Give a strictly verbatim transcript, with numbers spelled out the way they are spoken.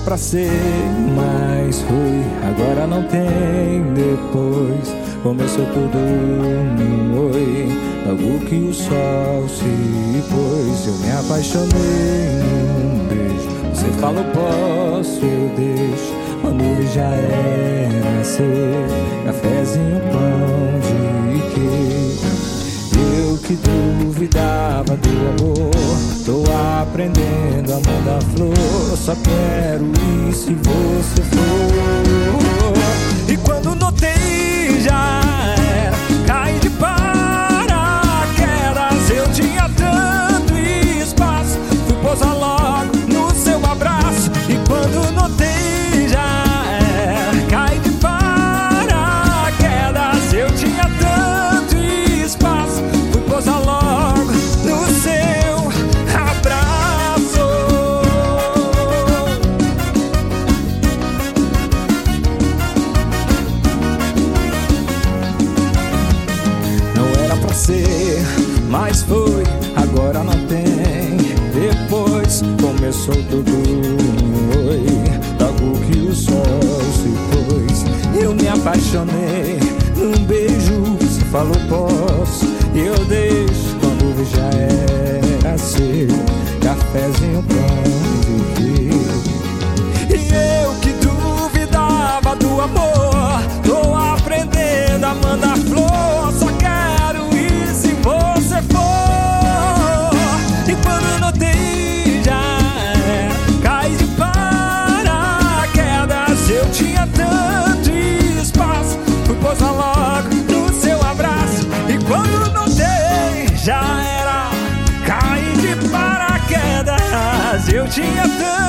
pra ser, mas foi. Agora não tem depois. Começou tudo num oi, logo que o sol se pôs. Eu me apaixonei num beijo. Você falou posso, eu deixo. Quando ele já era ser cafezinho, pão de queijo. Eu que duvidava do amor, tô aprendendo a mandar flor. Só quero ir se você for. E quando notei já era, caí de paraquedas. Eu tinha tanto espaço, fui pousar logo no seu abraço. E quando notei já era, caí de paraquedas. Eu tinha tanto espaço, fui pousar logo no seu abraço. Não era pra ser, mas foi. Agora não tem depois. Começou tudo um oi, logo que o sol se pôs. Eu me apaixonei num beijo. Você falou posso e eu deixo. Quando vi já era seu cafezinho, pão de queijo. E eu que duvidava do amor, tô aprendendo a mandar flor. Só quero ir se você for. E quando notei já era, caí de paraquedas. Eu tinha tanto espaço, fui pousar logo no seu abraço. E quando notei já era, caí de paraquedas. Eu tinha tanto